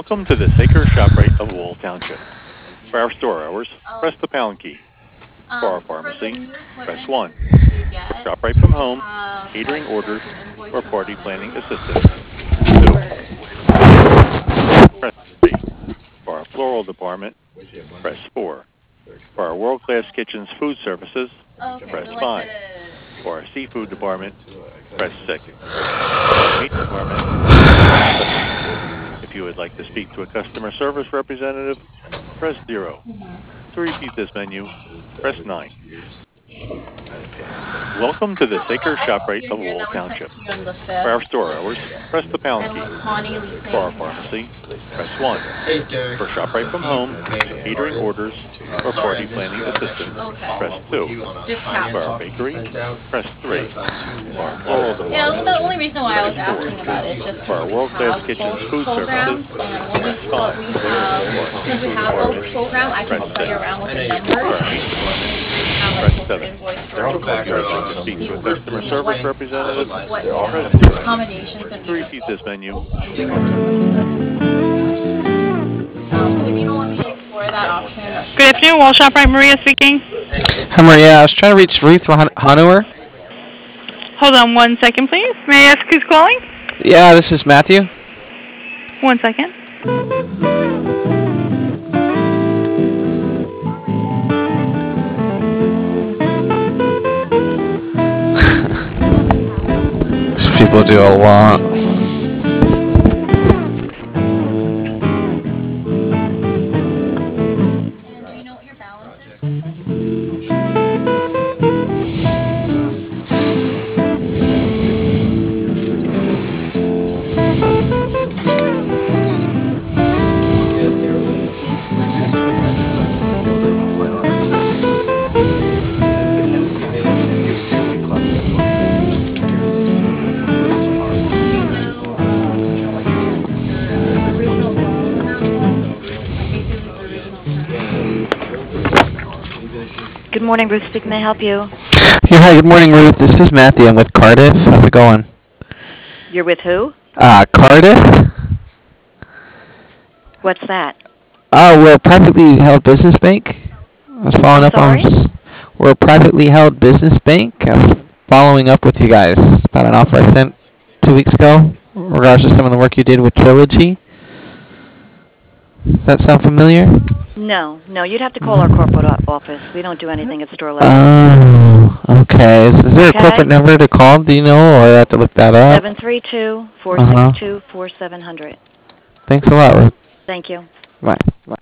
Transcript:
Welcome to the Saker ShopRite of Wall Township. For our store hours, press the pound key. For our pharmacy, press 1. For ShopRite from home, catering orders, or party planning assistance, 2. Press 3. For our floral department, press 4. For our world-class kitchens food services, press 5. For our seafood department, press 6. For our meat department, press 7. If you would like to speak to a customer service representative, press 0. To repeat this menu, press 9. Welcome to the Saker ShopRite of Wall Township. For our store hours, press the pound key. For our pharmacy, press 1. For ShopRite from home, catering orders, or party planning assistance, press 2. For our bakery, press 3. For our floral department, Yeah, that's the only reason why I was asking about it. Just for our world-class kitchens food services, press 5. Because we have both program, I can play around with the numbers. Press 7. If you would like to speak to a customer service representative, What press 0. accommodations and To repeat this menu, if you don't want me to explore that option. Good afternoon, Wall ShopRite. Maria speaking. Hi, Maria. I was trying to reach Ruth Hanauer. Hold on 1 second, please. May I ask who's calling? Yeah, this is Matthew. 1 second. These people do a lot. And do you know what your balance is? Good morning, Ruth speaking. May I help you? Yeah, hi, good morning, Ruth. This is Matthew. I'm with Cardiff. How's it going? You're with who? Cardiff? What's that? Oh, we're a privately held business bank. I was following up on... We're a privately held business bank. I was following up with you guys about an offer I sent 2 weeks ago in regards to some of the work you did with Trilogy. Does that sound familiar? No, you'd have to call our corporate office. We don't do anything at store level. Oh, okay. Is there a corporate number to call, do you know, or I have to look that up? 732-462-4700. Thanks a lot, Ruth. Thank you. Bye.